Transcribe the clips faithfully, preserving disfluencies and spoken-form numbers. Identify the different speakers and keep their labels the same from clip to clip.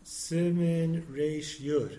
Speaker 1: Simin Reish Yud.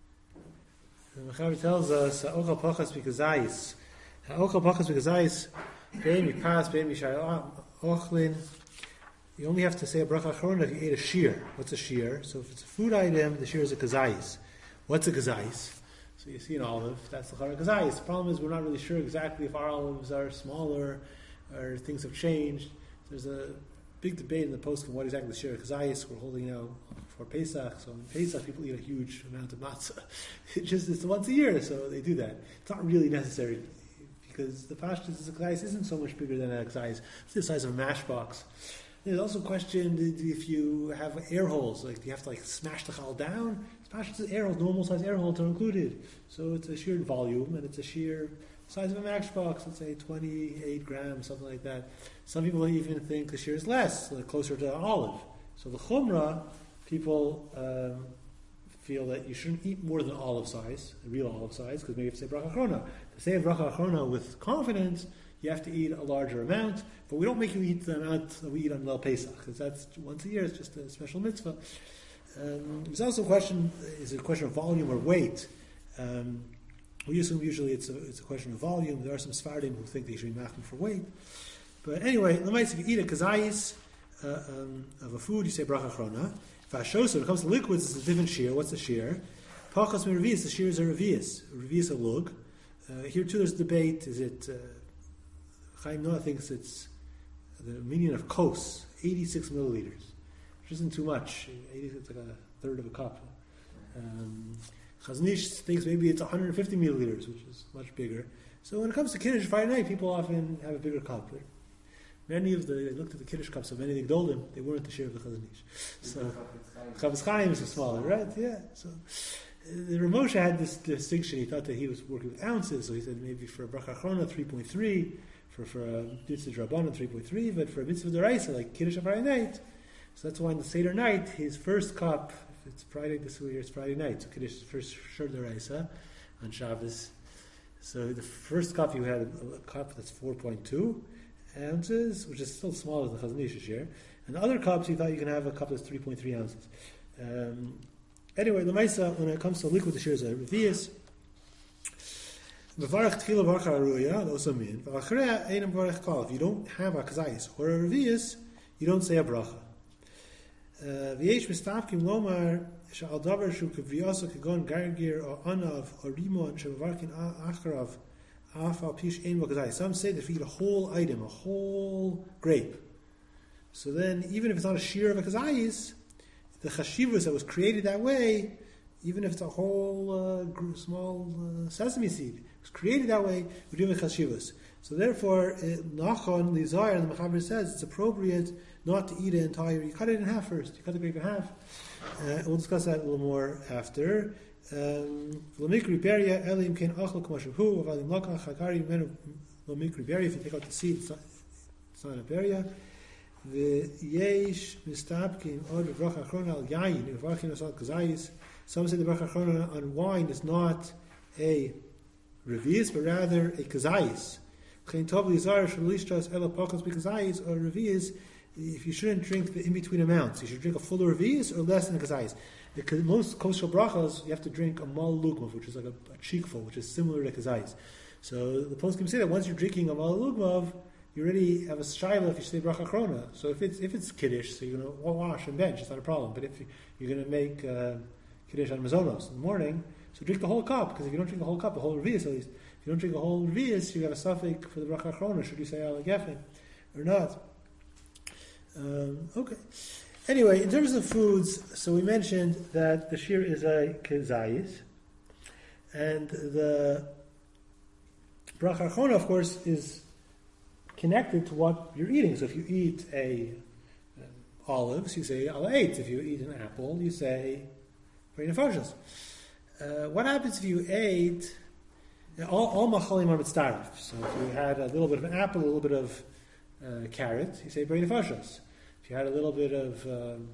Speaker 1: The Mechaber tells us, Ha'ochal pachas b'kazayis. Ha'ochal pachas b'kazayis, bein mipas, bein mishai ochlin. You only have to say a bracha achrona if you ate a shear. What's a shear? So if it's a food item, the shear is a kazayis. What's a kazayis? So you see an olive, that's the chara kazayis. The problem is we're not really sure exactly if our olives are smaller or things have changed. There's a big debate in the post on what exactly the shear kazayis we're holding now for Pesach. So in Pesach people eat a huge amount of matzah. It just it's once a year, so they do that. It's not really necessary because the pashtus is a kazayis isn't so much bigger than a kazayis. It's the size of a mash box. There's also a question if you have air holes, like do you have to like smash the chal down? Pashtus air holes, normal size air holes are included. So it's a sheer volume and it's a sheer size of a mash box, let's say twenty-eight grams, something like that. Some people even think the shear is less, like closer to an olive. So the chumrah, people um, feel that you shouldn't eat more than olive size, a real olive size, because maybe you have to say bracha achrona. To say a bracha achrona with confidence, you have to eat a larger amount, but we don't make you eat the amount that we eat on Leil Pesach, because that's once a year, it's just a special mitzvah. Um, there's also a question, is it a question of volume or weight? Um, we assume usually it's a, it's a question of volume. There are some Sfardim who think they should be machmir for weight. But anyway, if you eat a kazayis uh, um, of a food, you say bracha achrona. If hashosa, when it comes to liquids, it's a different shear. What's the shear? Pachas mi revius, the shear is a revius. Revius a lug. Uh, here too there's debate, is it... Uh, Chaim Noah thinks it's the meaning of kos, eighty-six milliliters, which isn't too much. It's like a third of a cup. Um, Chaznish thinks maybe it's one hundred fifty milliliters, which is much bigger. So when it comes to Kiddush Friday night, people often have a bigger cup. Many of the, they looked at the Kiddush cups of many of the Gdolim, they weren't the share of the Chaznish. So Chavetz Chaim is smaller, right? Yeah. So the Ramosha had this distinction. He thought that he was working with ounces, so he said maybe for a bracha achrona three point three. For, for a mitzvah drabanan three point three, but for a mitzvah deraisa like Kiddush on Friday night, so that's why on the Seder night, his first cup, if it's Friday this year, it's Friday night, so Kiddush is first shur deraisa on Shabbos. So the first cup you had a, a cup that's four point two ounces, which is still smaller than Chazon Ish's share, and the other cups you thought you can have a cup that's three point three ounces. Um, anyway, the Maisa, when it comes to liquid, the share is a revius. If you don't have a kazayis or a revius, you don't say a bracha. V'yesh mistapkim lomar she'al davar shu k'viyasa k'gon gargir or anav or rimon she'mavarkin acharav af al pish ein bo kazayis. Some say that if you eat a whole item, a whole grape, so then even if it's not a shear of a kazayis, the chashivus that was created that way, even if it's a whole uh, small uh, sesame seed, it's created that way, we're doing chashivas. So therefore, Nachon Lizar, and the Mechaber says it's appropriate not to eat it entire. You cut it in half first. You cut the grape in half. Uh, we'll discuss that a little more after. Lomikri beria elim ken achal k'mashahu avalim lakach hagari menu lomikri beria. If you take out the seed, it's not, it's not a beria. The yesh mistabkim od bracha achrona al yayin uvarchin asal kazayis. Some say the bracha achrona on wine is not a revius, but rather a kazayis. Chen tov lizar shalishtas ela pachas b'kazayis or revius. If you shouldn't drink the in-between amounts, you should drink a fuller revius or less than a kazayis. The most kosher brachas, you have to drink a mal lugmav, which is like a, a cheekful, which is similar to kazayis. So the poskim say that once you're drinking a mal lugmav, you already have a shayla if you say bracha achrona. So if it's if it's kiddush, so you're going to wash and bench, it's not a problem. But if you're going to make uh, kiddush on mazonos in the morning, so drink the whole cup, because if you don't drink the whole cup, the whole revius at least, if you don't drink the whole revius, you have a suffix for the bracha achrona. Should you say al gefen or not? Um, okay. Anyway, in terms of foods, so we mentioned that the shear is a kezayis, and the bracha achrona, of course, is connected to what you're eating. So if you eat a um, olives, you say al eight. If you eat an apple, you say brain nefashos. Uh, what happens if you ate all, all machalim are mitzdarif? So if you had a little bit of an apple, a little bit of uh, carrot, you say brain nefashos. If you had a little bit of um,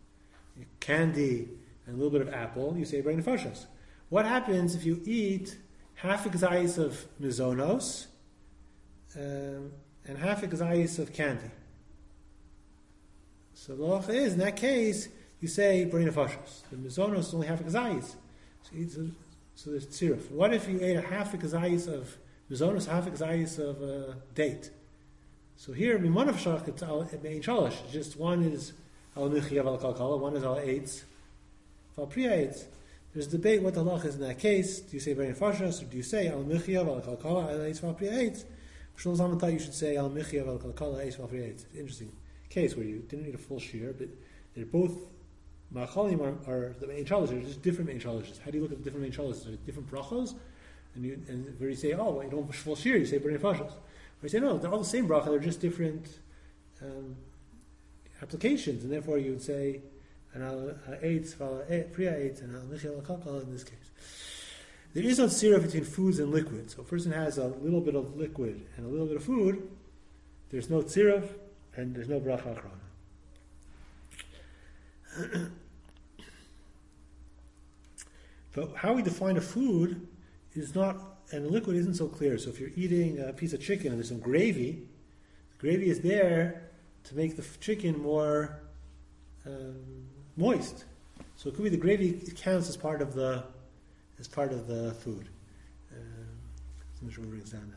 Speaker 1: candy and a little bit of apple, you say brain nefashos. What happens if you eat half a kazayis of mizonos um, and half a kazayis of candy? So the halacha is, in that case, you say brain of Hashas. The Mizonos is only half a kazayis. So, so, so there's tziruf. What if you ate a half a kazayis of Mizonos, half a kazayis of a date? So here, Mimon of Shach, it's Mein Shalosh. Just one is Al Michiyav Al Kalkala, one is Al Eitz, Al Priya Eitz. There's debate what the halach is in that case. Do you say brain of Hashas, or do you say Al Michiyav Al Kalkala, Al Eitz, Al Priya Eitz? Shlomo Zalman thought you should say Al Michiyav Al Kalkala, Al Eitz, Al Priya Eitz. Interesting case where you didn't need a full shear, but they're both Ma'achalim are, are the main challenges. They're just different main challenges. How do you look at the different main challenges? Are different brachos? And you and where you say, oh, well, you don't full shear, you say brain of Hashas. Or you say, no, they're all the same bracha. They're just different um, applications, and therefore you would say an al eitz, priya eitz, and al michiel al kalkal in this case. There is no tzira between foods and liquids. So a person has a little bit of liquid and a little bit of food. There's no tzira, and there's no bracha achrona. But how we define a food is not, and a liquid isn't so clear. So if you're eating a piece of chicken and there's some gravy, the gravy is there to make the chicken more um, moist. So it could be the gravy counts as part of the as part of the food. Um, I'm not sure what brings down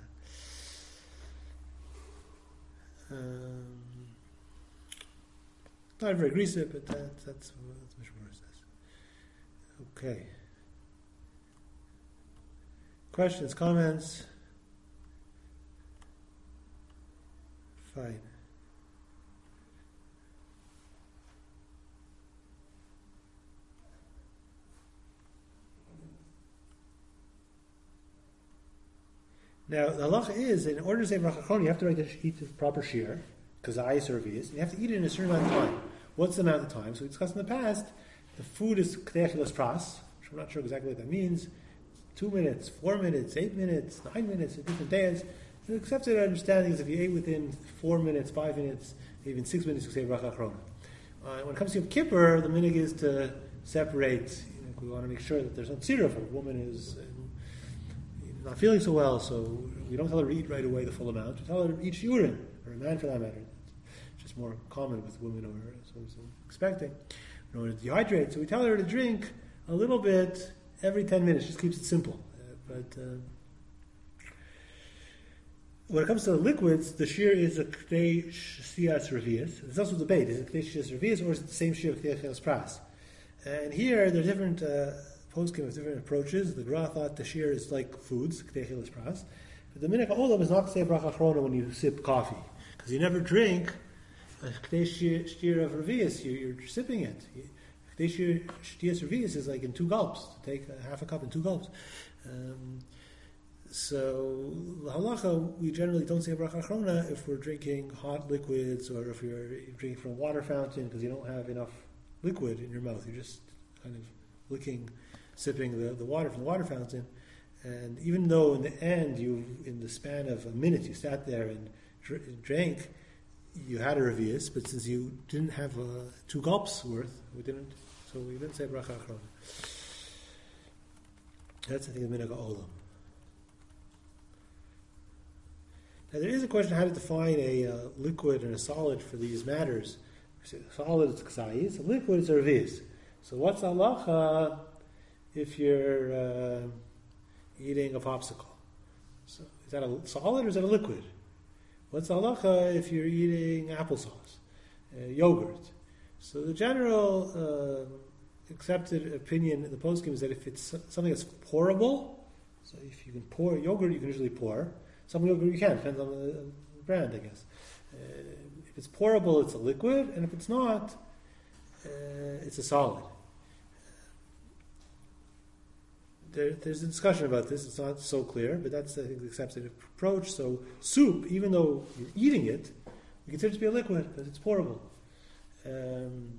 Speaker 1: that. Um, not very aggressive, but that, that's what the Mishnah says. Okay. Questions, comments? Fine. Now, the halacha is, in order to say bracha achrona, you have to write the, eat the proper shear, kazayis or revius, and you have to eat it in a certain amount of time. What's the amount of time? So we discussed in the past, the food is k'dei achilas pras, which I'm not sure exactly what that means. Two minutes, four minutes, eight minutes, nine minutes, at different days. The accepted understanding is if you ate within four minutes, five minutes, even six minutes, you say bracha achrona. Uh, when it comes to Yom Kippur, the minig is to separate. You know, we want to make sure that there's no tzira if a woman is uh, not feeling so well, so we don't tell her to eat right away the full amount. We tell her to eat shiurim, or a man for that matter. It's just more common with women over so it's expecting. In order to dehydrate, so we tell her to drink a little bit every ten minutes, just keeps it simple. Uh, but uh, when it comes to the liquids, the shear is a k'dei shiyas revius. There's also debate: is it k'dei shiyas revius or is it the same shear of k'dei chelas pras? And here, there's different uh, poskim with different approaches. The Gra thought the shear is like foods, k'dei chelas pras. But the minhag olam is not to say bracha achrona when you sip coffee, because you never drink a k'dei shear of revius. You, you're sipping it. You, K'dei shiyas revius is like in two gulps, to take a half a cup in two gulps. Um, so, the halacha, we generally don't say bracha achrona if we're drinking hot liquids or if you're drinking from a water fountain because you don't have enough liquid in your mouth. You're just kind of licking, sipping the, the water from the water fountain. And even though in the end, you, in the span of a minute, you sat there and dr- drank, you had a revius, but since you didn't have uh, two gulps worth, we didn't. So we didn't say bracha achrona. That's I think the minhag olam. Now there is a question how to define a uh, liquid and a solid for these matters. Solid is k'sayis, a liquid is a revius. So what's halacha if you're uh, eating a popsicle? So is that a solid or is that a liquid? What's halacha if you're eating applesauce, uh, yogurt? So the general uh, accepted opinion in the poskim is that if it's something that's pourable, so if you can pour yogurt, you can usually pour. Some yogurt you can, depends on the brand, I guess. Uh, if it's pourable, it's a liquid, and if it's not, uh, it's a solid. There, there's a discussion about this. It's not so clear, but that's, I think, the accepted approach. So soup, even though you're eating it, we consider it to be a liquid because it's pourable. Um,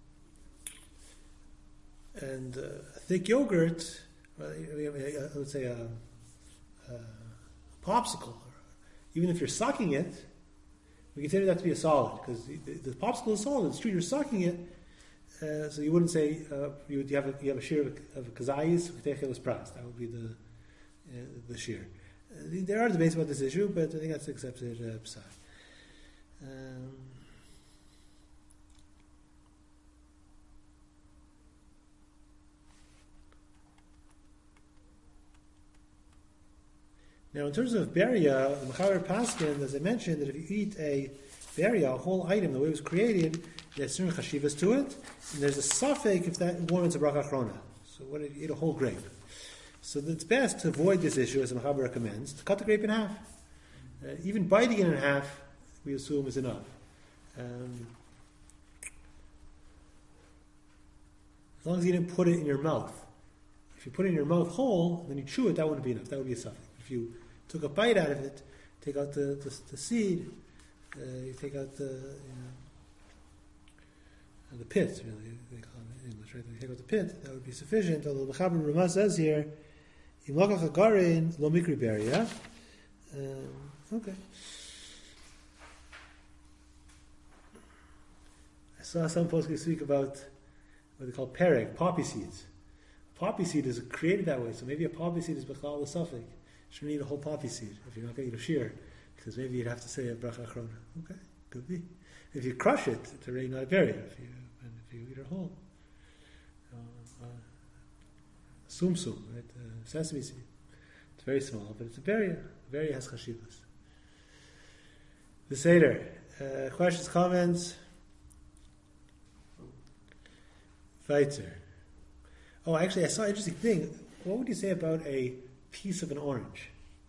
Speaker 1: and uh, thick yogurt, well, I would say a, a popsicle, even if you're sucking it, we consider that to be a solid because the, the, the popsicle is solid. It's true, you're sucking it, uh, so you wouldn't say uh, you, would, you have a, you have a shear of, of kazayis k'dei chelas pras. That would be the uh, the shear. Uh, there are debates about this issue, but I think that's accepted uh, psai. Um, Now, in terms of beria, the Mechaber Paskin, as I mentioned, that if you eat a beria, a whole item, the way it was created, there's certain chashivas to it, and there's a suffix if that warrants a bracha achrona. So, what if you eat a whole grape? So, it's best to avoid this issue, as the Mechaber recommends, to cut the grape in half. Uh, even biting it in half, we assume, is enough. Um, as long as you didn't put it in your mouth. If you put it in your mouth whole, then you chew it, that wouldn't be enough. That would be a suffix. If you took a bite out of it, take out the, the, the seed, uh, you take out the you know, the pit, really, they call it in English, right? You take out the pit, that would be sufficient. Although the Mechaber Ramah says here, Im lokach hagarin lo mikri beria. Okay. I saw some poskim speak about what they call pereg, poppy seeds. Poppy seed is created that way, so maybe a poppy seed is b'chal l'safek. You shouldn't eat a whole poppy seed if you're not going to eat a shear, because maybe you'd have to say a bracha achrona. Okay, could be. If you crush it, it's already not a berry. If you and if you eat it whole, uh, uh, sum sum, right? Uh, sesame seed. It's very small, but it's a berry. A berry has chashivas. The Seder. Uh, questions, comments. Weiter. Oh, actually, I saw an interesting thing. What would you say about a piece of an orange?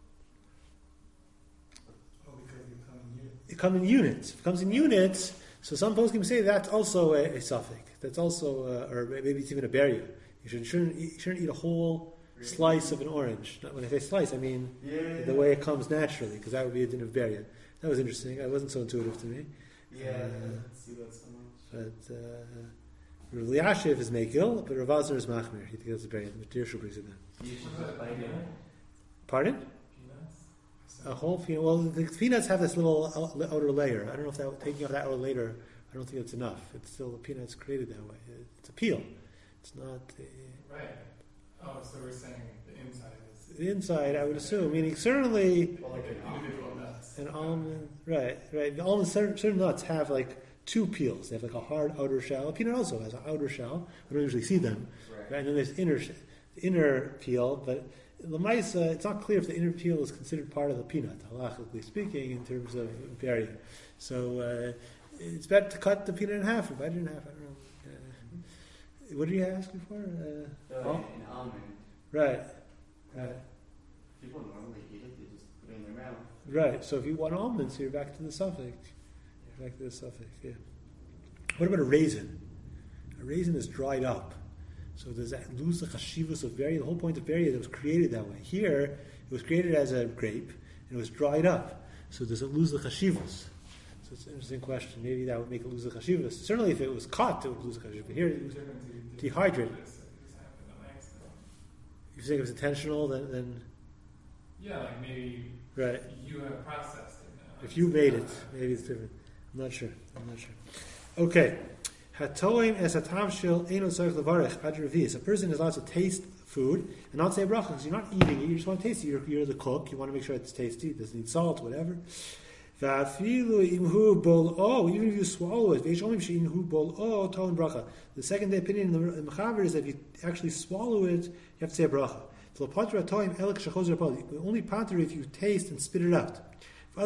Speaker 2: Oh, because they come in units.
Speaker 1: It comes in units. If it comes in units, so some folks can say that's also a, a suffix. That's also, uh, or maybe it's even a berry. You shouldn't, shouldn't, eat, shouldn't eat a whole really? slice of an orange. Not when I say slice, I mean
Speaker 2: yeah, yeah,
Speaker 1: the
Speaker 2: yeah.
Speaker 1: way it comes naturally, because that would be a din of berry. That was interesting. It wasn't so intuitive to me.
Speaker 2: Yeah,
Speaker 1: uh,
Speaker 2: I didn't see that so much.
Speaker 1: But uh, Rav Eliashiv is Mekil, but Rav Azar is Machmir. He thinks that's a berry. The Tirshu brings it down.
Speaker 2: You should put bite in it.
Speaker 1: Pardon?
Speaker 2: Peanuts?
Speaker 1: A whole peanut. Well, the peanuts have this little outer layer. I don't know if that taking off that outer layer, I don't think it's enough. It's still the peanuts created that way. It's a peel. It's not. Uh,
Speaker 3: right. Oh, so we're saying the inside is.
Speaker 1: The inside, I would assume, meaning certainly.
Speaker 3: Well, like an individual nuts.
Speaker 1: An almond, right, right. The almonds, certain, certain nuts have like two peels. They have like a hard outer shell. A peanut also has an outer shell. We don't usually see them.
Speaker 2: Right.
Speaker 1: Right? And then there's inner, the inner peel, but. Lamaisa, it's not clear if the inner peel is considered part of the peanut, halachically speaking, in terms of berry. So uh, it's better to cut the peanut in half or bite it in half. I don't know. Uh, what did you ask before? Uh,
Speaker 2: So
Speaker 1: oh?
Speaker 2: an almond.
Speaker 1: Right, right,
Speaker 2: People normally eat it, they just put it in their mouth.
Speaker 1: right. So if you want almonds, you're back to the suffix. You're back to the suffix. Yeah. What about a raisin? A raisin is dried up. So does that lose the chashivus of berry? The whole point of berry is it was created that way. Here, it was created as a grape, and it was dried up. So does it lose the chashivus? So it's an interesting question. Maybe that would make it lose the chashivus. Certainly if it was cut, it would lose the chashivus. But here, it was dehydrated. You think it was intentional, then, then...
Speaker 3: Yeah, like maybe
Speaker 1: Right.
Speaker 3: you have processed it now.
Speaker 1: If you made it, maybe it's different. I'm not sure. I'm not sure. Okay. Hatoim es hatam shel eino tzarich levarech ad revius. A person is allowed to taste food and not say bracha because you're not eating it. You just want to taste it. You're, you're the cook. You want to make sure it's tasty. It doesn't need salt, whatever. Va'afilu imhu bol o. Even if you swallow it, ve'ishomim she'imhu bol o toin bracha. The second opinion in the Mechaber is that if you actually swallow it, you have to say a bracha. The only pater if you taste and spit it out. And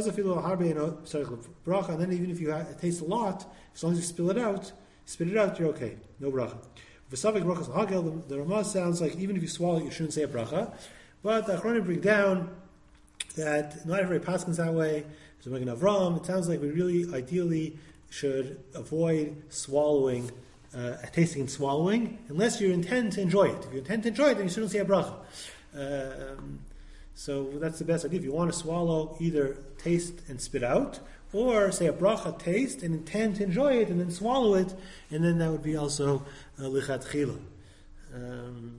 Speaker 1: then even if you taste a lot, as long as you spill it out, spit it out, you're okay. No bracha. The, the Ramah sounds like even if you swallow it, you shouldn't say a bracha. But the Achronim bring down that not everybody paskins that way. So Magen Avram, it sounds like we really ideally should avoid swallowing, uh, tasting and swallowing, unless you intend to enjoy it. If you intend to enjoy it, then you shouldn't say a bracha. Um, so that's the best idea. If you want to swallow, either taste and spit out, or say a bracha, taste and intend to enjoy it, and then swallow it, and then that would be also lichatchila. Um,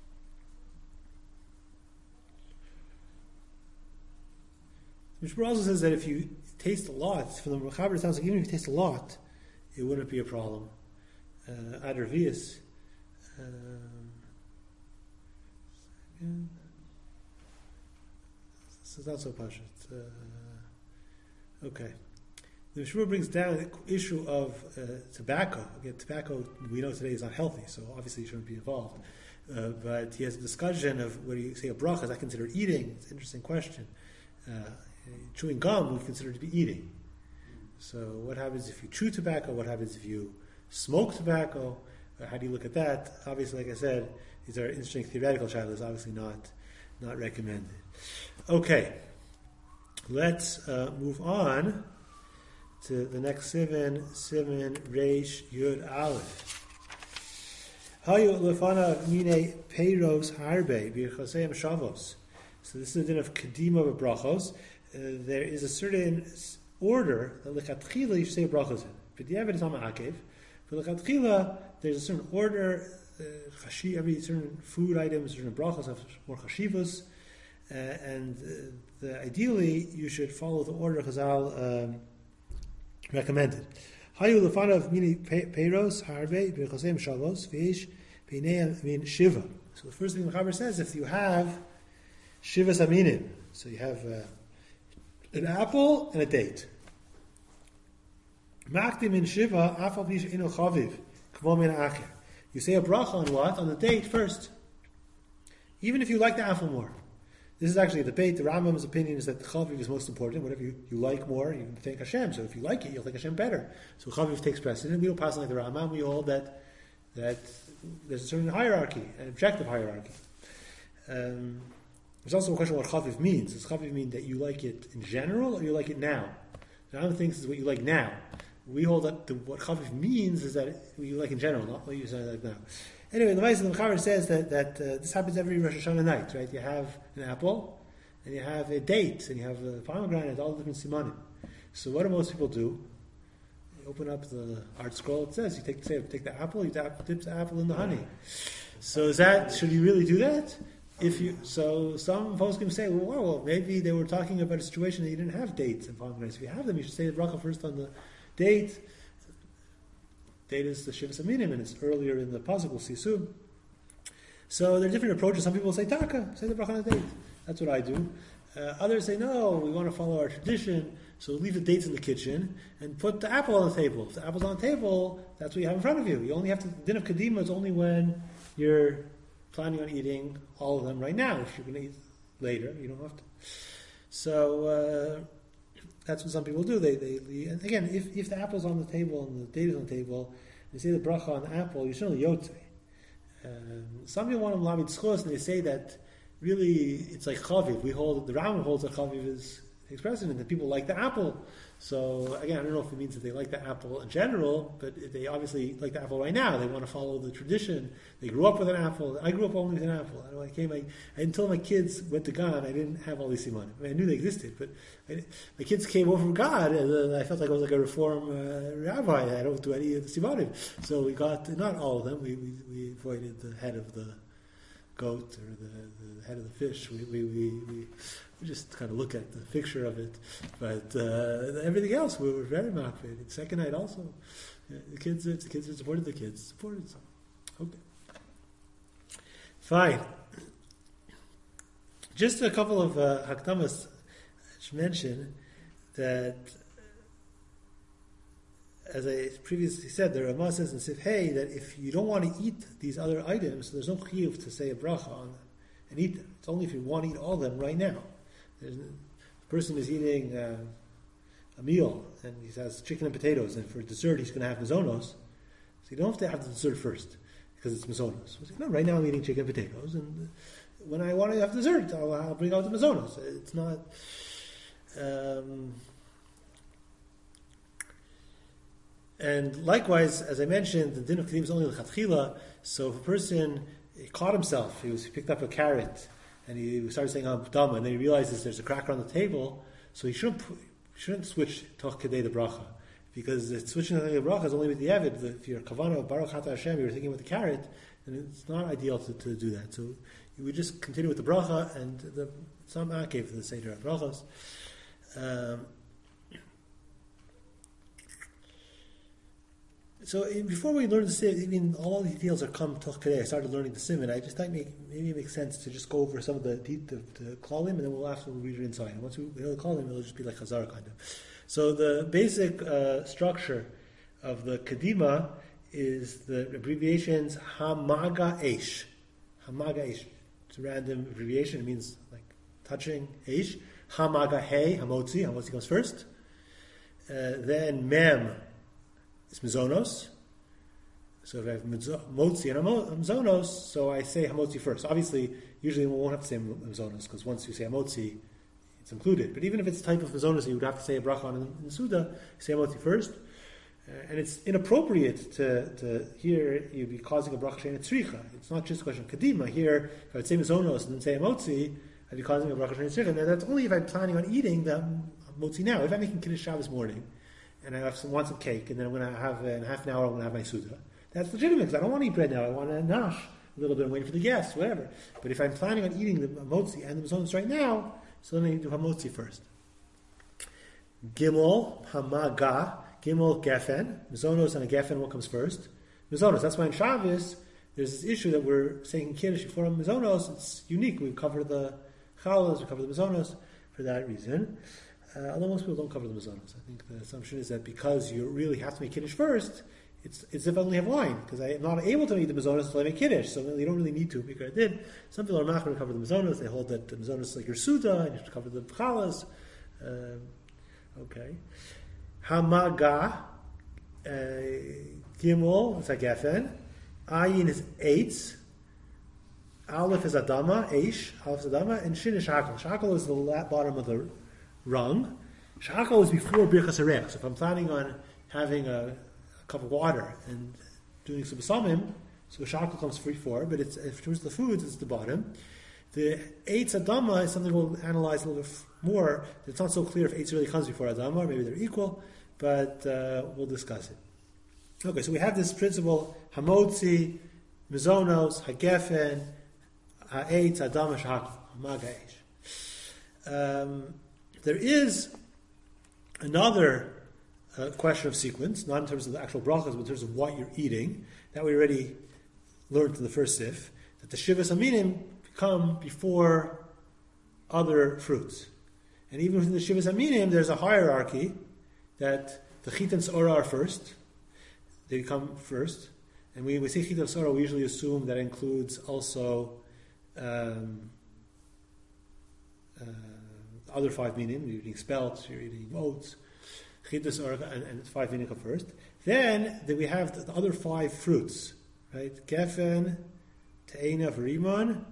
Speaker 1: Mishmur also says that if you taste a lot, from the Mechaber it sounds like even if you taste a lot, it wouldn't be a problem. Uh, Ad Revius. Um, so it's not so pashut. Uh, okay. The Mishmur brings down the issue of uh, tobacco. Again, tobacco we know today is not healthy, so obviously you shouldn't be involved. Uh, but he has a discussion of what do you say a bracha, is that considered eating? It's an interesting question. Uh, chewing gum we consider to be eating. So what happens if you chew tobacco? What happens if you smoke tobacco? Uh, how do you look at that? Obviously, like I said, these are interesting theoretical shadows, obviously not, not recommended. Okay, let's uh, move on to the next siman, siman Reish Yud Aleph. Hayu lefana mine peiros harbe b'chaseim shavos. So this is a din of kedima b'brachos. Uh, there is a certain order that lechatchila you should say brachos in. But the evidence on ma'akev. For lechatchila, there's a certain order. Uh, chashi, every certain food items, certain brachos have more chashivos, uh, and uh, the, ideally you should follow the order Chazal um, recommended. Hayu lefanav mini peiros harbe b'chaseim shavos v'yesh b'nei min shiva. So the first thing the Chaber says, if you have shivas aminim, so you have uh, an apple and a date. Makdim min shiva afal pish inu chaviv k'mo min acher. You say a bracha on what? On the date first. Even if you like the apple more. This is actually a debate. The Rambam's opinion is that the chaviv is most important. Whatever you, you like more, you thank Hashem. So if you like it, you'll thank Hashem better. So chaviv takes precedent. We don't pass like the Rambam. We hold that that there's a certain hierarchy, an objective hierarchy. Um, there's also a question what chaviv means. Does chaviv mean that you like it in general or you like it now? The Rambam thinks it's what you like now. We hold that the, what chaviv means is that it, what you like in general, not what you like now. Anyway, the Ma'aseh the Chaver says that, that uh, this happens every Rosh Hashanah night, right? You have an apple, and you have a date, and you have a pomegranate, all the different simanim. So what do most people do? You open up the art scroll, it says, you take, say, take the apple, you dip, dip the apple in the honey. So is that, should you really do that? If you, so some folks can say, well, well, maybe they were talking about a situation that you didn't have dates and pomegranates. If you have them, you should say the bracha first on the date. Date is the Shivas Aminim, and it's earlier in the pasuk, we'll see soon. So there are different approaches. Some people say taka, say the bracha on the date. That's what I do. Uh, others say no, we want to follow our tradition, so leave the dates in the kitchen and put the apple on the table. If the apple's on the table, that's what you have in front of you. You only have to, din of kadima is only when you're planning on eating all of them right now. If you're going to eat later, you don't have to. So uh, that's what some people do. They, they, they and again, if, if the apple's on the table and the date is on the table, they say the bracha on the apple, you certainly yotze. Um, some people want to lamid schos, and they say that really it's like chaviv. We hold the Rambam holds that chaviv is takes precedent, that people like the apple. So again, I don't know if it means that they like the apple in general, but they obviously like the apple right now. They want to follow the tradition. They grew up with an apple. I grew up only with an apple. I, know, I came, I, until my kids went to God, I didn't have all these simanim. I mean, I knew they existed, but I, my kids came over from God, and I felt like I was like a reform uh, rabbi. I don't do any of the simanim. So we got, not all of them, we, we, we avoided the head of the goat or the, the head of the fish. We, we, we, we We just kind of look at the picture of it, but uh, everything else we were very motivated. Second night also, yeah, the kids, the kids that supported the kids supported some. Okay, fine. Just a couple of uh, hakdamas to mention that, as I previously said, the Ramah says in Sif Hey that if you don't want to eat these other items, there's no chiyuv to say a bracha on them and eat them. It's only if you want to eat all of them right now. There's, the person is eating uh, a meal and he has chicken and potatoes, and for dessert he's going to have mizonos. So you don't have to have the dessert first because it's mizonos. So no, right now I'm eating chicken and potatoes, and when I want to have dessert, I'll, I'll bring out the mizonos. It's not. Um, and likewise, as I mentioned, the din of kedim is only l'chatchila. So if a person caught himself, he was he picked up a carrot. And he started saying Dama, and then he realizes there's a cracker on the table, so he shouldn't shouldn't switch Toch Kedei the Bracha, because the switching to the Bracha is only with the Evid. If you're Kavanah of Baruch Atah Hashem, you're thinking with the carrot, then it's not ideal to, to do that. So you would just continue with the Bracha, and the some Akev for the Seder Brachas. Um, So before we learn the sim, I mean, all the details are come toch today. I started learning the sim, and I just thought make, maybe it makes sense to just go over some of the the, the, the klalim, and then we'll after we'll read it inside. And once we know the klalim, it'll just be like Chazar kind of. So the basic uh, structure of the kadima is the abbreviations Hamaga Eish, Hamaga Eish. It's a random abbreviation. It means like touching Eish. Hamaga Hey, Hamotzi. Hamotzi comes first. Uh, then Mem is Mizonos. So if I have Motzi and Mizonos, so I say Hamotzi first. Obviously, usually we won't have to say Mizonos, because once you say Hamotzi, it's included. But even if it's a type of Mizonos, you would have to say a bracha on in Suda, you say Hamotzi first. Uh, and it's inappropriate to, to here, you'd be causing a bracha she'eina tzricha. It's not just a question of Kadima. Here, if I would say Mizonos and then say Hamotzi, I'd be causing a bracha she'eina tzricha. Now that's only if I'm planning on eating the Hamotzi now. If I'm making Kiddush Shabbos morning, and I have some, want some cake, and then I'm going to have, uh, in half an hour, I'm going to have my Suda. That's legitimate, because I don't want to eat bread now. I want to nash a little bit and wait for the guests, whatever. But if I'm planning on eating the motzi and the mizonos right now, so let me do hamotzi first. Gimel, hamaga, gimel, gefen. Mizonos and a gefen, what comes first? Mizonos. That's why in Shabbos, there's this issue that we're saying in Kiddush before mizonos. It's unique. We cover the chalas, we cover the mizonos for that reason. Uh, although most people don't cover the mizonos. I think the assumption is that because you really have to make Kiddush first, It's, it's if I only have wine, because I am not able to eat the mizonos until I make kiddush, so you don't really need to, because I did. Some people are not going to cover the mizonos, they hold that the mizonos is like your suda, and you have to cover the chalas. Um, okay. Hamaga, uh, gimel, it's like gefen. Ayin is eitz. Aleph is adama, eish, Aleph is adama, and shin is shakal. Shakal is the bottom of the rung. Shakal is before birchas harech. So if I'm planning on having a cup of water and doing some samim, so shakal comes before, but it's if towards the foods, it's the bottom. The eitz adama is something we'll analyze a little bit more. It's not so clear if eitz really comes before adama, or maybe they're equal, but uh, we'll discuss it. Okay, so we have this principle: hamotzi, mizonos, hagefen, ha'etz, adama, shakal, hamagaish. Um, there is another Uh, question of sequence, not in terms of the actual brachas, but in terms of what you're eating. That we already learned in the first sif, that the shivas aminim come before other fruits. And even within the shivas aminim, there's a hierarchy that the chit and s'ora are first. They come first. And when we say chit and s'ora, we usually assume that includes also um, uh, other five minim. You're eating spelt, you're eating oats. Chidus or and, and five minim come first. Then, then we have the, the other five fruits, right? Gefen, te'ena, v'rimon,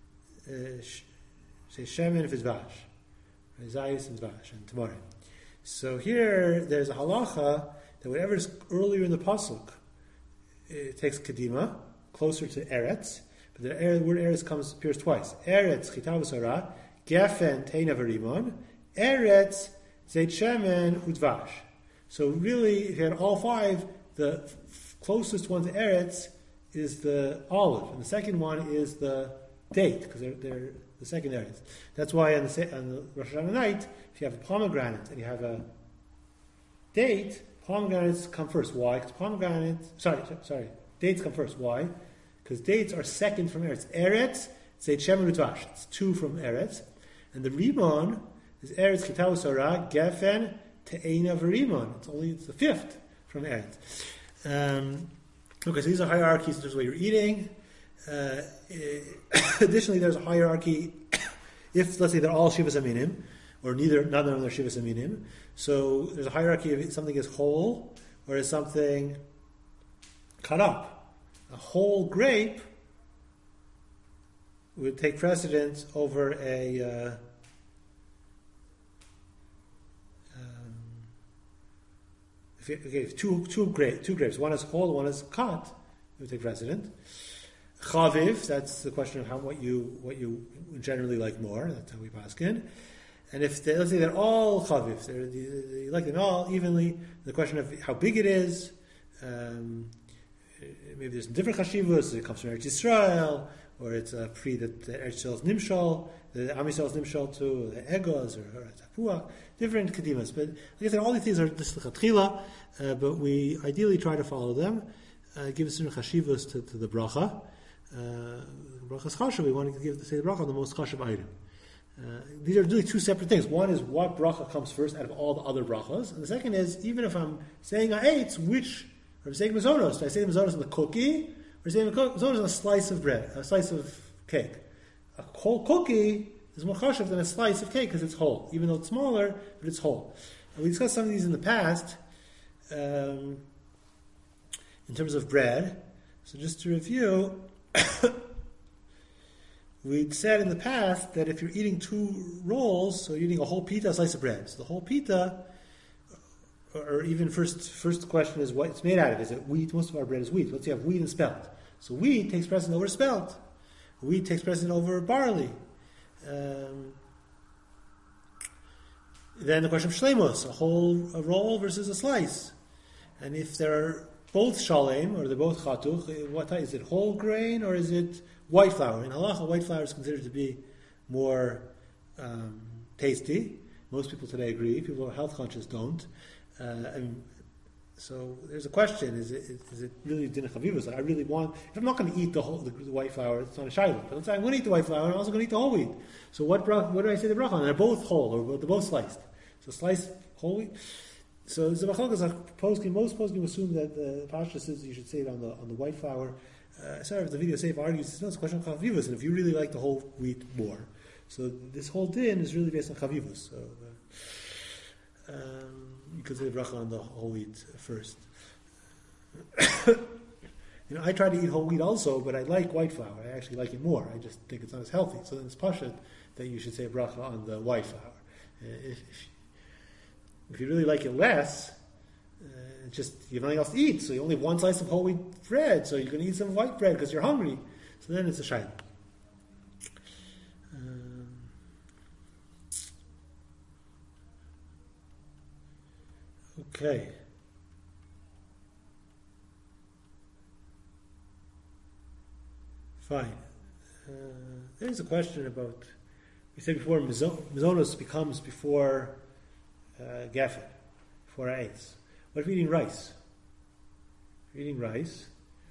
Speaker 1: say shemen, v'zvash, zayis and zvash, and tomorrow. So here, there's a halacha that whatever is earlier in the pasuk, it takes kedima, closer to eretz, but the word eretz comes appears twice. Eretz, chitav v'sora, gefen, te'ena, v'rimon, eretz, Zeit shemen udvash. So really, if you had all five, the f- closest one to eretz is the olive, and the second one is the date, because they're, they're the second eretz. That's why on the, on the Rosh Hashanah night, if you have a pomegranate and you have a date, pomegranates come first. Why? Because pomegranate, sorry, sorry, dates come first. Why? Because dates are second from eretz. Eretz, Zeit shemen udvash. It's two from eretz, and the rimon is eretz chitav v'sora, gefen, te'ena v'rimon. It's only it's the fifth from eretz. Um, okay, so these are hierarchies in terms of what you're eating. Uh, additionally, there's a hierarchy if, let's say, they're all shivas aminim, or neither, none of them are shivas aminim. So there's a hierarchy if something is whole, or is something cut up. A whole grape would take precedence over a uh, If you, okay, if two two grapes, two grapes, one is whole, one is cut, it would take precedent. Chaviv, that's the question of how what you what you generally like more. That's how we pass in. And if they, let's say they're all chaviv, they're, you like them all evenly. The question of how big it is, um, maybe there's different chashivos. It comes from Eretz Yisrael, or it's a pre that the Eretz Yisrael is nimshal, the Am Yisrael is nimshal to the egos or, or tapua. Different kedimas, but like I said, all these things are just lechatchila, uh, but we ideally try to follow them. Uh, give certain chashivas to, to the bracha. Uh, brachas chashav, we want to give say the bracha on the most chashav item. Uh, these are really two separate things. One is what bracha comes first out of all the other brachas, and the second is even if I'm saying ha'etz, which or I'm saying mizonos, do I say mizonos on the cookie, We're saying mezonah is a slice of bread, a slice of cake. A whole cookie is more chashuv than a slice of cake because it's whole, even though it's smaller, but it's whole. And we discussed some of these in the past um, in terms of bread. So just to review, we'd said in the past that if you're eating two rolls, so you're eating a whole pita, a slice of bread. So the whole pita, or even first first question is what it's made out of. Is it wheat? Most of our bread is wheat. Let's say you have wheat and spelt. So wheat takes precedence over spelt. Wheat takes precedence over barley. Um, then the question of shleimos, a whole a roll versus a slice. And if they're both shalem, or they're both chatuch, what type, is it whole grain or is it white flour? In halacha, white flour is considered to be more um, tasty. Most people today agree. People who are health conscious don't. Uh, and so there's a question: Is it is it really din chavivus? Like I really want. If I'm not going to eat the whole the, the white flour, it's not a shayla. But let's say I'm going to eat the white flour. I'm also going to eat the whole wheat. So what bra- what do I say the bracha on? They're both whole, or they're both sliced. So sliced whole wheat. So the machlokes are poskim. Most poskim assume that the pascha says you should say it on the on the white flour. Uh, sorry if the video safe argues it's not it's a question of chavivus, and if you really like the whole wheat more, so this whole din is really based on chavivus. So. Uh, um, You could say bracha on the whole wheat first. you know, I try to eat whole wheat also, but I like white flour. I actually like it more. I just think it's not as healthy. So then it's pashut that you should say bracha on the white flour. Uh, if, if, if you really like it less, uh, it's just you have nothing else to eat. So you only have one slice of whole wheat bread. So you're going to eat some white bread because you're hungry. So then it's a shayla. Okay. Fine. Uh, there's a question about, we said before, mizonos becomes before uh, geffen, before eitz. What if you're eating rice? If you're eating rice,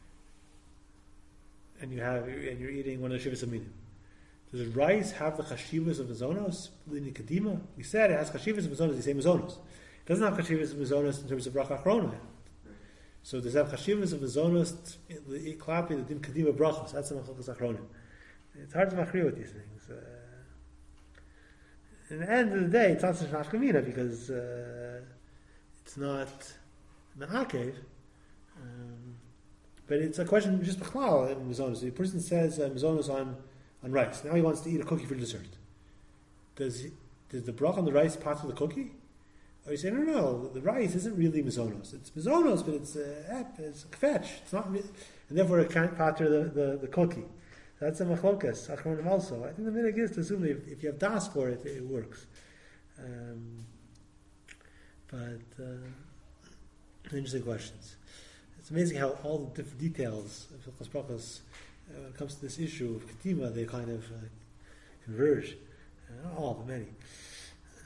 Speaker 1: and you have, and you're eating one of the shivas aminim. Does rice have the chashivas of mizonos? Lini kadima? We said it has chashivas of mizonos, the same mizonos. It doesn't have chashivas of mizonos in terms of bracha achrona. So does it have chashivas of mizonos klapi the din kadima brachos? That's the machlokes achronim. It's hard to machrir with these things. Uh, in the end of the day, it's not such an afkamina because uh, it's not me'akev. Um, but it's a question just b'chlal in mizonos. The person says uh, mizonos on, on rice. Now he wants to eat a cookie for dessert. Does he, does the brach on the rice part of the cookie? Or you say, no, no, the rice isn't really mizonos. It's mizonos, but it's uh, it's kvetch. It's not, re- and therefore it can't patter the, the, the cookie. That's a machlokas, achronim also. I think the minhag is to assume that if, if you have das for it, it works. Um, but uh, interesting questions. It's amazing how all the different details of Hilchos Brachos, uh, when it comes to this issue of ketima, they kind of uh, converge. Uh, not all, but many. Uh,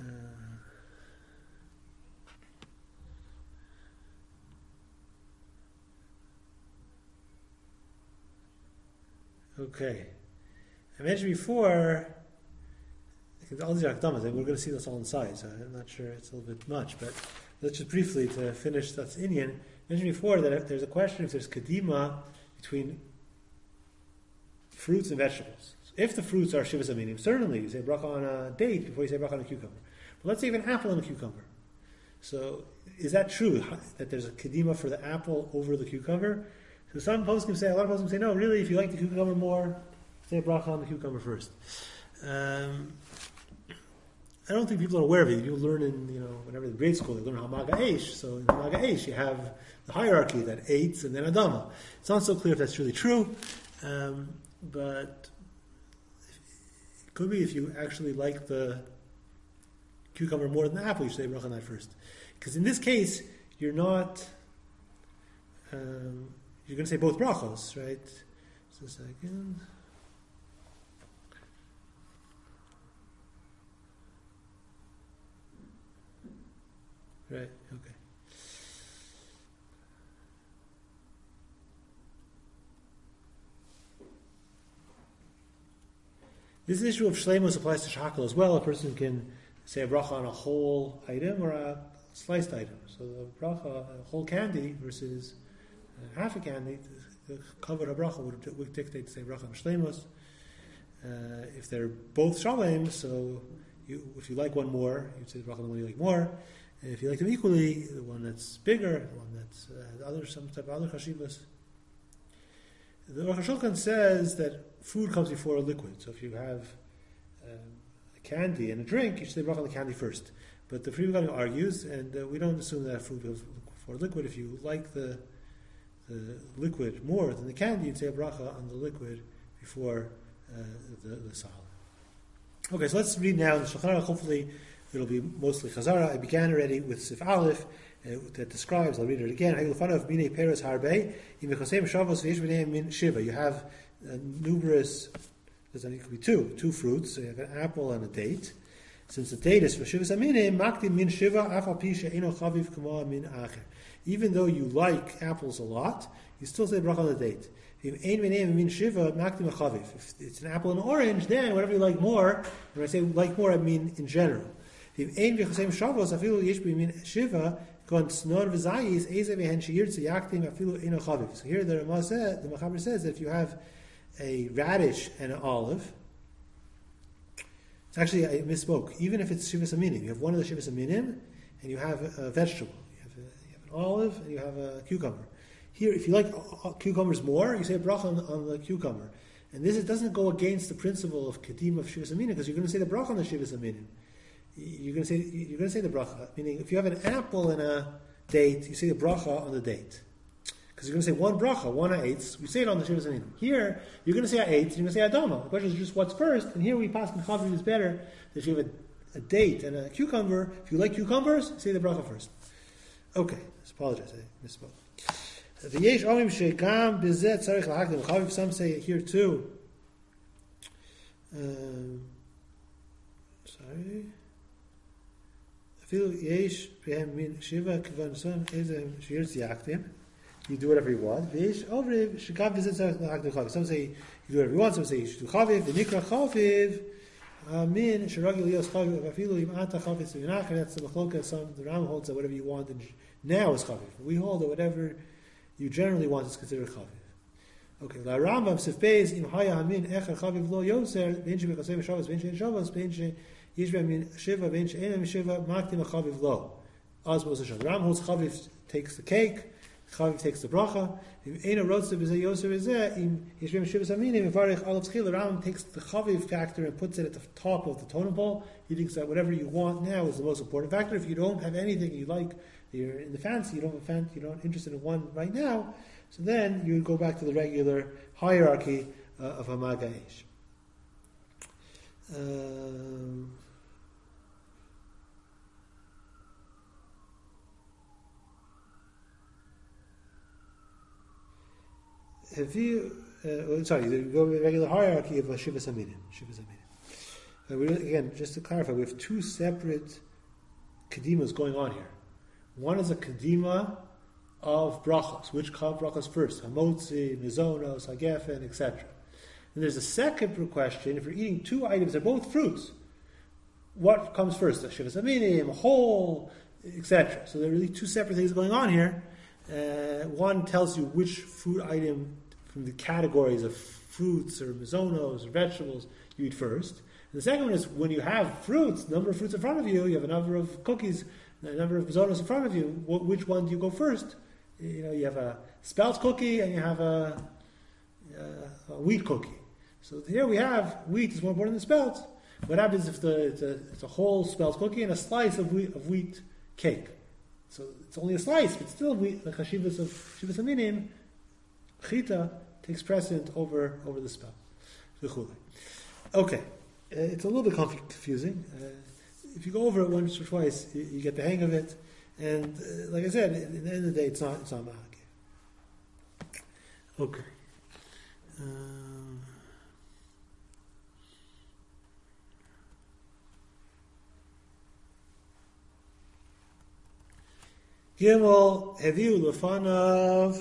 Speaker 1: Okay. I mentioned before, all these are akdamas, and we're going to see this all inside, so I'm not sure it's a little bit much, but let's just briefly, to finish that's Inyan, I mentioned before that if there's a question if there's kadima between fruits and vegetables. So if the fruits are shivas aminim, certainly you say bracha on a date before you say bracha on a cucumber. But let's say even apple and a cucumber. So is that true, that there's a kadima for the apple over the cucumber? So some poskim say, a lot of poskim say, no, really, if you like the cucumber more, say bracha on the cucumber first. Um, I don't think people are aware of it. You learn in, you know, whenever in grade school, they learn Hamaga Eish. So in Hamaga Eish, you have the hierarchy, that eitz and then Adama. It's not so clear if that's really true, um, but it could be if you actually like the cucumber more than the apple, you should say bracha on that first. Because in this case, you're not... Um, You're going to say both brachos, right? Just a second. Right, okay. This issue of shleimus applies to shakal as well. A person can say a bracha on a whole item or a sliced item. So the bracha, a whole candy versus Uh, half a candy the covered habracha would, would dictate to say bracha mishleimus. Uh, if they're both shalem, so you, if you like one more, you'd say bracha on the one you like more. And if you like them equally, the one that's bigger, the one that's uh, other some type of other chashivas. The Aruch HaShulchan says that food comes before a liquid. So if you have um, a candy and a drink, you should say bracha on the candy first. But the Free Begadim argues, and uh, we don't assume that food goes before liquid. If you like the the liquid more than the candy, you'd say a bracha on the liquid before uh, the, the solid. Okay, so let's read now the Shulchan Aruch. Hopefully it'll be mostly Chazara. I began already with Sif Aleph, uh, that describes, I'll read it again, you have uh, numerous, it could be two, two fruits, so you have an apple and a date. Since the date is for Shivas Aminim, Makdim min Shiva, Afal Pisha Eno Chaviv Kama min Acher. Even though you like apples a lot, you still say bracha on the date. If it's an apple and an orange, then whatever you like more, when I say like more, I mean in general. So here the Ramah says, the Machaber says that if you have a radish and an olive, it's actually, I misspoke, even if it's Shivas Aminim, you have one of the Shivas Aminim, and you have a vegetable. You have, a, you have an olive, and you have a cucumber. Here, if you like cucumbers more, you say a bracha on, on the cucumber. And this it doesn't go against the principle of kedim of Shivas Aminim, because you're going to say the bracha on the Shivas Aminim. You're going to say you're going to say the bracha. Meaning, if you have an apple and a date, you say the bracha on the date, because you're going to say one bracha, one eighth. We say it on the Shivas Aminim. Here, you're going to say eight. You're going to say adama. The question is just what's first. And here we pass the chavir is better. That if you have a, a date and a cucumber, if you like cucumbers, say the bracha first. Okay, I apologize. I misspoke. Some say it here too. Um, sorry. You do whatever you want. Some say you do whatever you want. Some say you should do chaviv. The nikra chaviv. Min sheragil yos chaviv. Afilu im ata chaviv suvinach. That's the machloka. Some the Ram holds that whatever you want now is chaviv. We hold that whatever you generally want is considered chaviv. Okay. La Rambam sif beis im haya hamin echer chaviv lo yoser ben she bekasei v'shavos ben she shavos ben she yishbe min shiva ben she enem shiva maktim chaviv lo. Az mos hashem. Ram holds chaviv takes the cake. Chaviv takes the bracha. If Eina wrote to B'zeh Yosef B'zeh, im Yishvim Shivas Aminim, Varich Alav Tzchil, Ram takes the chaviv factor and puts it at the top of the totem pole. He thinks that whatever you want now is the most important factor. If you don't have anything you like, you're in the fancy, you don't have a fan, you're not interested in one right now, so then you would go back to the regular hierarchy uh, of Hamaga Eish. Um, Have you, uh, sorry, you go with the regular hierarchy of Shivas Aminim. Shivas Aminim. Uh, we, again, just to clarify, we have two separate kedimas going on here. One is a kedima of brachos, which come brachos first, hamotzi, mizonos, hagefen, et cetera. And there's a second question: if you're eating two items, they're both fruits. What comes first? The Shivas Aminim, whole, et cetera. So there are really two separate things going on here. Uh, one tells you which food item from the categories of fruits or mizonos or vegetables you eat first. And the second one is when you have fruits, number of fruits in front of you, you have a number of cookies, a number of mizonos in front of you. Wh- which one do you go first? You know, you have a spelt cookie and you have a, a, a wheat cookie. So here we have wheat is more important than spelt. What happens if the, it's, a, it's a whole spelt cookie and a slice of wheat, of wheat cake? So it's only a slice, but still we, the chashivas of Shivas Aminim, chita, takes precedent over, over the spell. Okay, uh, it's a little bit confusing. Uh, if you go over it once or twice, you, you get the hang of it. And uh, like I said, at the end of the day, it's not, it's not mahak. Okay. Um, Gimel Heviu Lefanav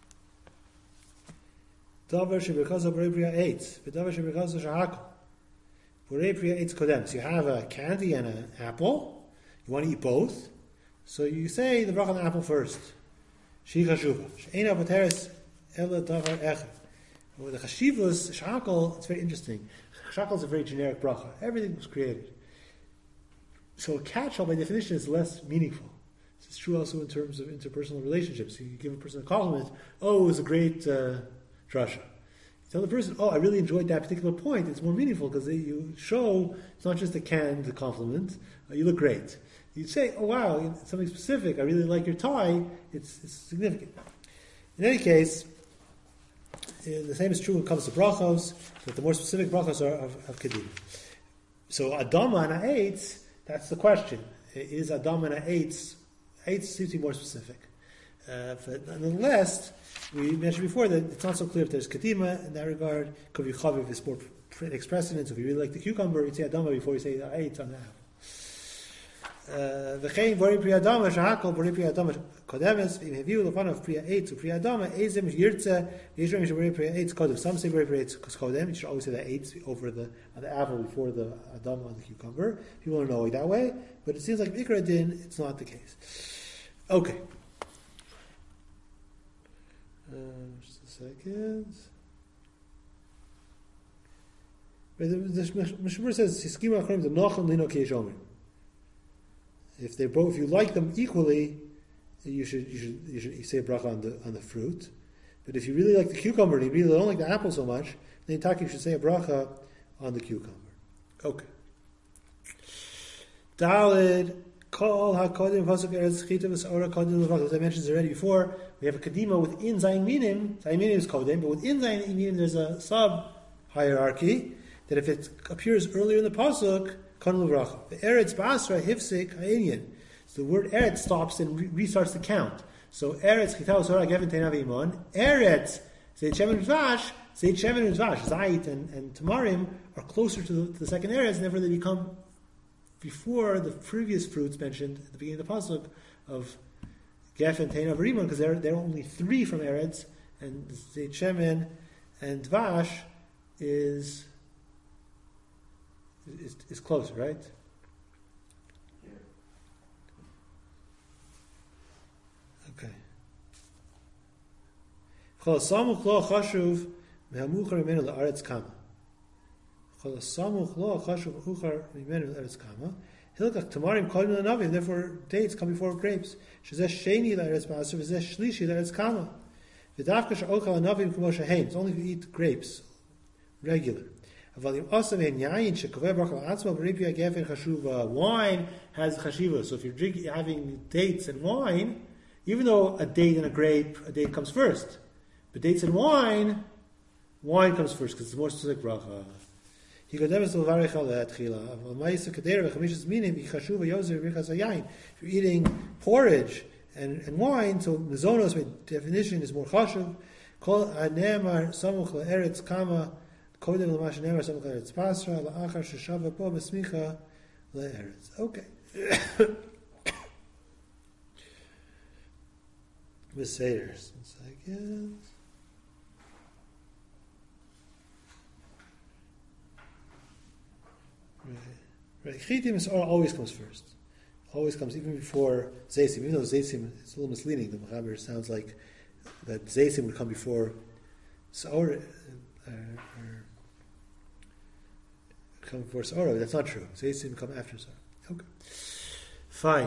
Speaker 1: Davar Shebekaz of Borei Priya Eitz, but Davar Shebekaz of Shahakol. Borei Priya Eitz Kodem. So you have a candy and an apple. You want to eat both, so you say the bracha on the apple first. Sheicha Shuva. She'ena Pateres ela davar echad. With the chashivus, shakal, it's very interesting. Shakal is a very generic bracha. Everything was created. So a catch-all by definition is less meaningful. This is true also in terms of interpersonal relationships. You give a person a compliment, oh, it was a great uh, drasha. You tell the person, oh, I really enjoyed that particular point. It's more meaningful because you show it's not just a canned compliment. Uh, you look great. You say, oh wow, something specific. I really like your tie. It's, it's significant. In any case, uh, the same is true when it comes to brachos, that the more specific brachos are of, of Kedim. So Adama and Ha'etz, that's the question. Is Adama and Ha'etz, Ha'etz seems to be more specific. Uh, but nonetheless, we mentioned before that it's not so clear if there's Kedima in that regard. Could be Chaviv is more expressing. So if you really like the cucumber, you'd say Adama before you say Ha'etz on the apple. V'chein bori pri adama shahakol bori pri adama kodemes v'im heviu lefanav pri ha'etz u pri adama ezem yirtze v'yishram bori pri ha'etz kodem. Some say bori pri ha'etz kodem. You should always say the ha'etz over the on the apple before the adama on the cucumber. People don't know it that way, but it seems like Ikra din, it's not the case. Okay. Uh, just a second. The Mishnah says Hiskima Achronim the Nachon Lino Keishomer. If they both, if you like them equally, you should you should you should say a bracha on the on the fruit. But if you really like the cucumber and you really don't like the apple so much, then in Taki you should say a bracha on the cucumber. Okay. Dalid kol hakodim pasuk eretz chita v'saora kodim levach. As I mentioned already before, we have a kadima within zayin minim. Zayin minim is kodim, but within zayin minim there's a sub hierarchy that if it appears earlier in the pasuk. The eretz basra hifsik ha'inyan. So the word eretz stops and re- restarts the count. So eretz chitav sorah geven teinav imon. Eretz zayit shemen udvash. Zayit shemen udvash. Zayit and, and tamarim are closer to the, to the second eretz, and therefore they become before the previous fruits mentioned at the beginning of the pasuk of gefen teinav imon, because there there are only three from eretz, and zayit shemen and dvash is. Is, is closer, right?
Speaker 2: Yeah.
Speaker 1: Okay. Chol samuch lo chashuv mehamuchar mimenu le'aretz kama. Chol samuch lo chashuv mehamuchar mimenu le'aretz kama. Hilkach tamarim kodim le'navim. Therefore, dates come before grapes. Shezeh sheni le'aretz ba'asur v'zeh shlishi le'aretz kama. V'davka she'ochal le'navim k'mo shehein. It's only if you eat grapes regular. Wine has chashiva. So if you're drinking, having dates and wine, even though a date and a grape, a date comes first, but dates and wine, wine comes first because it's more specific bracha. If you're eating porridge and, and wine, so mezonos by definition is more chashuv. Kol hanemar samuch le'eretz kama. Okay. Messiahs. One second. Right. Right. Chitim is always comes first. Always comes even before Zaysim. Even though Zaysim is a little misleading, the Mechaber sounds like that Zaysim would come before Saor. Uh, or come before Saora. That's not true. Zaysim come after Saora. Okay. Fine.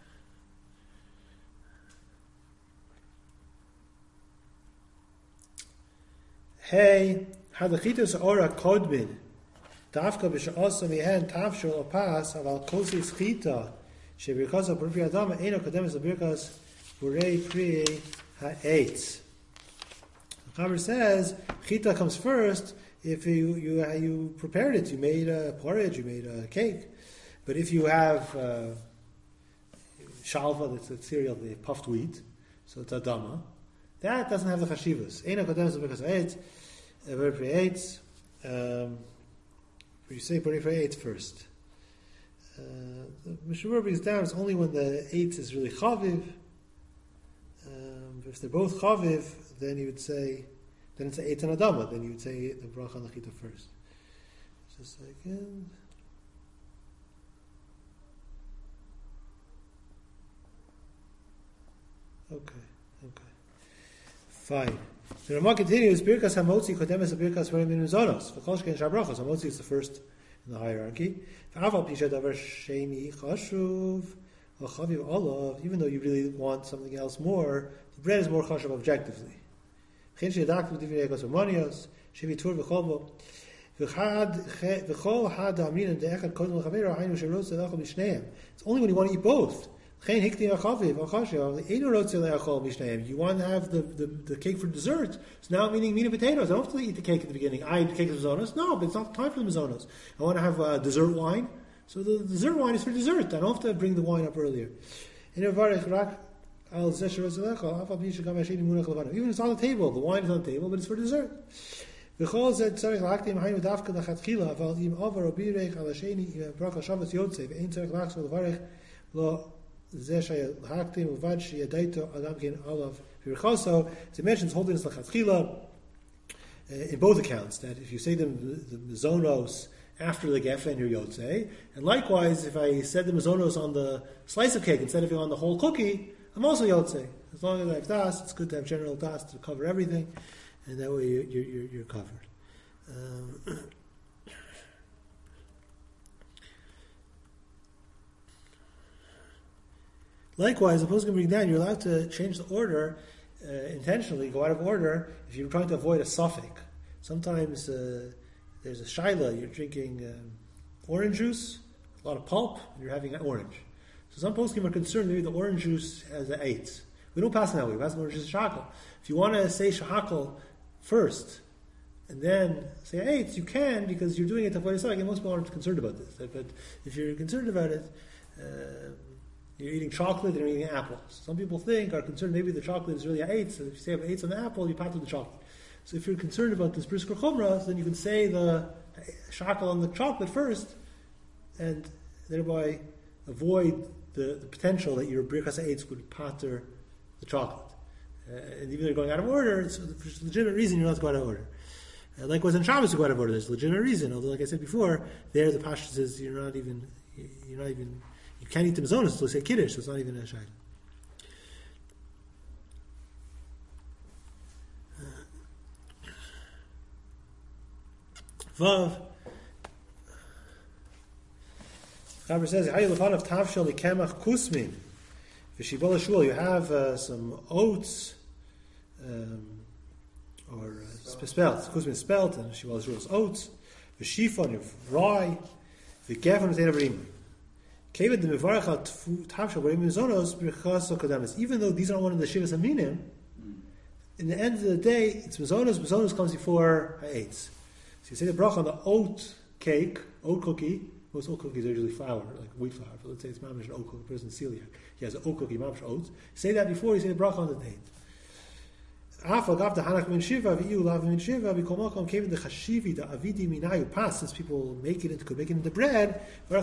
Speaker 1: Hey, hadachita Saora kodmin. Dafka b'sha'asa mihen tafshul opas aval kosi schita shebirkas ha'purpi adama eno kademis l'birkas burei pri ha'etz. The Chaber says chita comes first. If you you you prepared it, you made a porridge, you made a cake. But if you have uh, shalva, that's a cereal, the puffed wheat, so it's adama, that doesn't have the chashivas. Eina kodemes because eitz, very pre eitz. You say very pre eitz first. Uh, the Mishnah brings down it's only when the eitz is really chaviv. Um, if they're both chaviv, then you would say. Then it's eight and adama. Then you would say the bracha on the chita first. Just a second. Okay. Okay. Fine. The Ramah continues, Birkas HaMotzi Kodemes Birkas Varim Min Mizonos. V'chol Shkein Shabrachos. HaMotzi is the first in the hierarchy. V'aval Pisha Davar Sheni Chashuv V'chaviv Olav. Even though you really want something else more, the bread is more chashuv objectively. V'chein Sheyadak V'divrei Egos V'monios Shevi Tur V'cholvo V'chol Had Amrin De'echad Kodem L'Chaveiro Hainu Sherotz L'Echol Mishneim. It's only when you want to eat both. You want to have the, the, the cake for dessert. So now I'm eating meat and potatoes. I don't have to eat the cake at the beginning. I eat the cake of mizonos. No, but it's not time for the mizonos. I want to have uh, dessert wine. So the dessert wine is for dessert. I don't have to bring the wine up earlier. Even if it's on the table, the wine is on the table, but it's for dessert. So it mentions holding this lachatchila in both accounts, that if you say the, the mizonos after the gefen, you're yotzei, and likewise if I said the mizonos on the slice of cake instead of on the whole cookie, I'm also yotzei. As long as I have das, it's good to have general das to cover everything, and that way you're, you're, you're covered. Um, Likewise, the post can bring down, you're allowed to change the order uh, intentionally, go out of order, if you're trying to avoid a suffix. Sometimes uh, there's a shaila, you're drinking um, orange juice, a lot of pulp, and you're having an orange. So some poskim are concerned maybe the orange juice has an eight. We don't pass it that way, we pass the orange juice shahakal. If you want to say shahakal first, and then say eight, you can, because you're doing it to avoid a suffix, and most people aren't concerned about this. But if you're concerned about it, uh, you're eating chocolate and you're eating apples. Some people think, are concerned, maybe the chocolate is really an eight, so if you say eights on the apple, you pat with the chocolate. So if you're concerned about this brisker chumrah, then you can say the shakal on the chocolate first, and thereby avoid the, the potential that your birkas eights would patter the chocolate. Uh, and even though you're going out of order, it's for a legitimate reason you're not to go out of order. Uh, likewise in Shabbos, you go out of order. There's a legitimate reason. Although, like I said before, there the pashtus is you're not even, you're not even, you can't eat the mizonos until you say kiddush, so it's not even a shayla. Vav. Chaber says, "Hayu lefan of tavshel likemach kusmin v'shibol shul." You have uh, some oats, um, or uh, spelt. Kusmin spelt, and shibol shul is oats. V'shifon, you have rye. V'gefon is enavrim. Kevad the mevarach tavshel b'rim mizonos b'chas kodamis. Even though these aren't one of the shivas aminim, in the end of the day, it's mizonos. Mizonos comes before ha'etz. So you say the bracha on the oat cake, oat cookie. Most oat cookies are usually flour, like wheat flour. So let's say it's mamish an oat cookie, person celiac. He has an oat cookie, mamish oats. Say that before you say the bracha on the date. Since people make it into, could make it into bread, so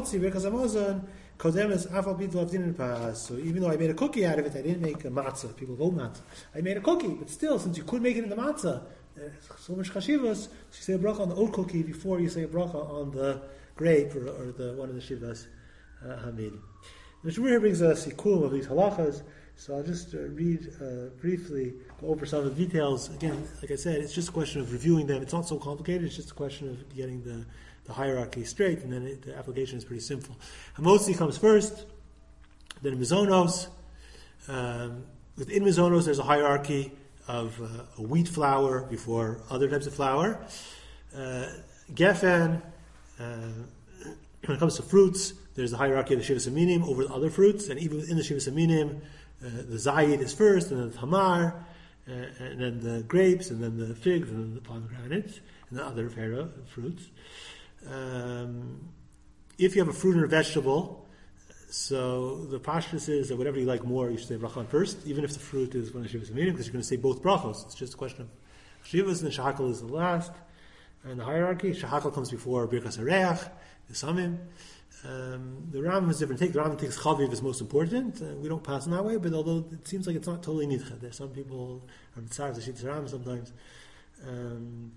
Speaker 1: even though I made a cookie out of it, I didn't make a matzah. People go matzah. I made a cookie, but still, since you could make it into matzah, so much chashivas, so you say a bracha on the oat cookie before you say a bracha on the grape or, or the one of the shivas hamid. Uh, the Shmuel here brings a sikum of these halachas, so I'll just uh, read uh, briefly, go over some of the details. Again, like I said, it's just a question of reviewing them. It's not so complicated. It's just a question of getting the, the hierarchy straight, and then it, the application is pretty simple. Hamotzi comes first, then mizonos. Um, within mizonos, there's a hierarchy of uh, a wheat flour before other types of flour. Uh, gefen, uh, when it comes to fruits, there's the hierarchy of the shivas aminim over the other fruits, and even within the shivas aminim, uh, the zayid is first, and then the tamar, uh, and then the grapes, and then the figs, and then the pomegranates, and the other fruits. Um, if you have a fruit and a vegetable, so the pashtus is that whatever you like more, you should say bracha on first, even if the fruit is one of the shivas aminim, because you're going to say both brachos. It's just a question of shivas, and shahakal is the last. And the hierarchy, shahakal comes before birkas hareach, the samim. Um, the Rambam has a different take. The Rambam thinks chaviv is most important. Uh, we don't pass in that way, but although it seems like it's not totally nidcha. There's some people are mitzvah to shit Rambam sometimes. Um,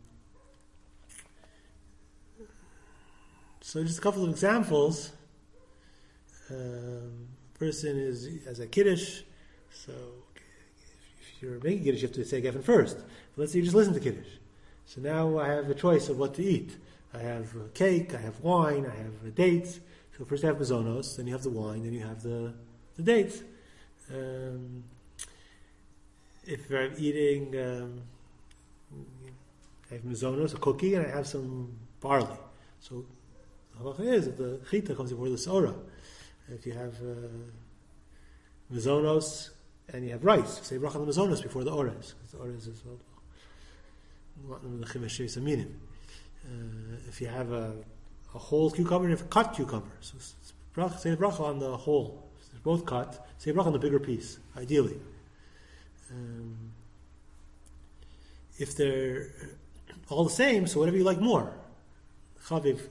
Speaker 1: so just a couple of examples. Um, person is as a kiddush, so if if you're making Kiddush, you have to say Geffen first. But let's say you just listen to Kiddush. So now I have a choice of what to eat. I have uh, cake, I have wine, I have uh, dates. So first I have mazonos, then you have the wine, then you have the, the dates. Um, if I'm eating, um, I have mazonos, a cookie, and I have some barley. So the halacha is that the chita comes before the seorah. If you have uh, mazonos and you have rice, say bracha on the mazonos before the orez. The orez is well, the chimesh saminim. If you have a, a whole cucumber and you have a cut cucumber, so it's, it's bracha, say the bracha on the whole. If they're both cut, say bracha on the bigger piece, ideally. Um, if they're all the same, so whatever you like more. Chaviv.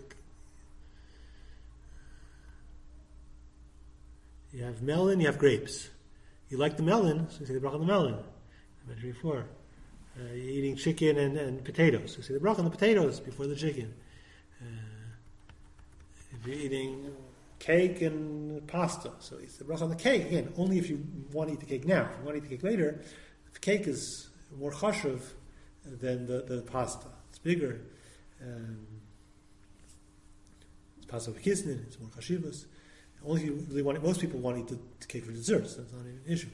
Speaker 1: You have melon, you have grapes. You like the melon, so you say the bracha on the melon. I mentioned before. Uh, you're eating chicken and, and potatoes, so you say the bracha on the potatoes before the chicken. Uh, if you're eating cake and pasta, so you say the bracha on the cake. Again, only if you want to eat the cake now. If you want to eat the cake later, the cake is more chashuv than the, the pasta. It's bigger. Um, it's pasta with kisnin, it's more chashivas. Only if you really want it, most people want to eat the, the cake for desserts. That's not even an issue.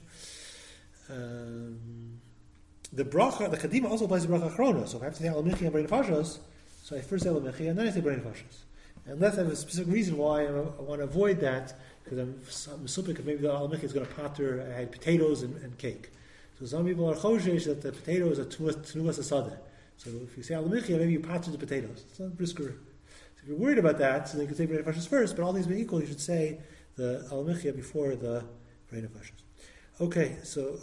Speaker 1: Um, the bracha, the kadima also applies to bracha achrona. So if I have to say alamichi and brain fashos, so I first say alamichi and then I say brain fashos. Unless I have a specific reason why I, I want to avoid that, because I'm, I'm assuming that maybe the alamichi is going to pater, I had potatoes and, and cake. So some people are choshesh that the potatoes are tenuas asada. So if you say alamichi, maybe you pater the potatoes. It's not brisker. If you're worried about that, so then you can say brain fashos first, but all these being equal, you should say the alamichia before the brain fashos. Okay, so